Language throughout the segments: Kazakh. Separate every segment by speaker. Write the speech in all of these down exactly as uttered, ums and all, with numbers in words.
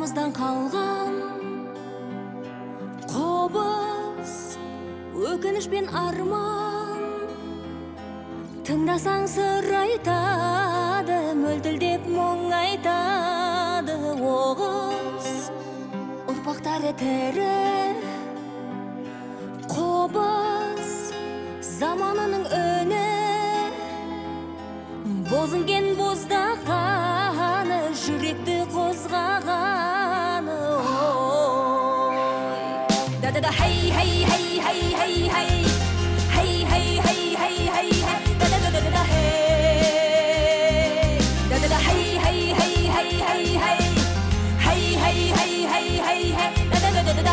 Speaker 1: бабамыздан қалған қобыз, өкініш пен арман. Тыңдасаң сыр айтады, мөлтілдеп мұң айтады. Оғыз ұрпақтары тірі, қобыз заманының өні. Бозынген боздағаны, жүректі қозғағаны. Да-да-да, хей, хей, хей, хей, хей, хей. Хей, хей, хей, хей, хей, хей. Да-да-да-да-да, хей. Да-да-да, хей, хей, хей, хей, хей, хей. Хей, хей, хей, хей, хей, хей. Да-да-да-да-да,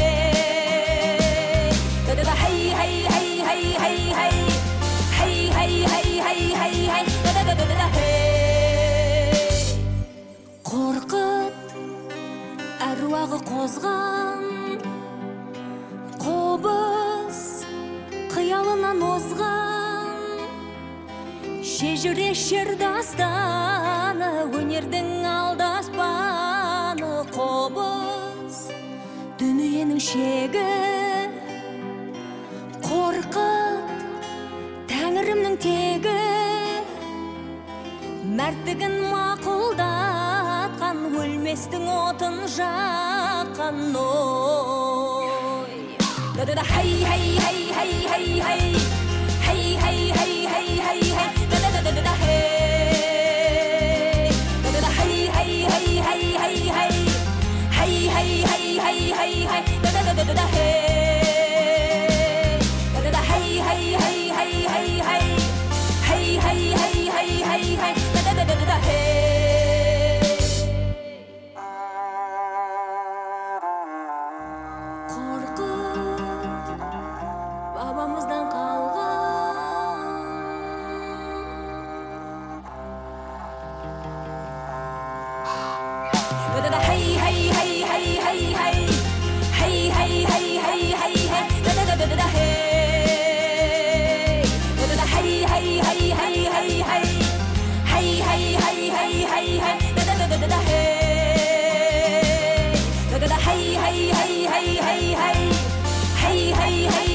Speaker 1: хей. Да-да-да, хей, хей, хей, хей, хей, хей. Хей, хей, хей, хей, хей, хей. Да-да-да-да-да, хей. Қорқыт әруағы қозған, қобыз қиялынан озған. Шежіре шер дастаны, өнердің алдаспаны. Қобыз дүниенің шегі, қорқыт тәңірімнің тегі. Мәрттігін мақұлдатқан, өлместің отын жаққан. Ой, да-да-да, хей, хей, хей, хей, хей, хей. Хей, хей, хей, хей, хей, хей. Да-да-да-да-да, хей. Да-да-да, хей, хей, хей, хей, хей, хей. Хей, хей, хей, хей, хей, хей. Да-да-да-да-да, хей. Да-да-да, хей, хей, хей, хей, хей, хей. Хей, хей, хей, хей, хей, хей. Да-да-да-да-да, хей. Қорқыт бабамыздан қалған. Да-да-да, хей, хей, хей, хей, хей, хей. Хей, хей, хей, хей, хей, хей. Да-да-да-да-да, хей. Да-да-да, хей, хей, хей, хей, хей, хей. Хей, хей, хей, хей, хей, хей. Да-да-да-да-да, хей. Да-да-да, хей, хей, хей, хей, хей, хей. Хей, хей, хей.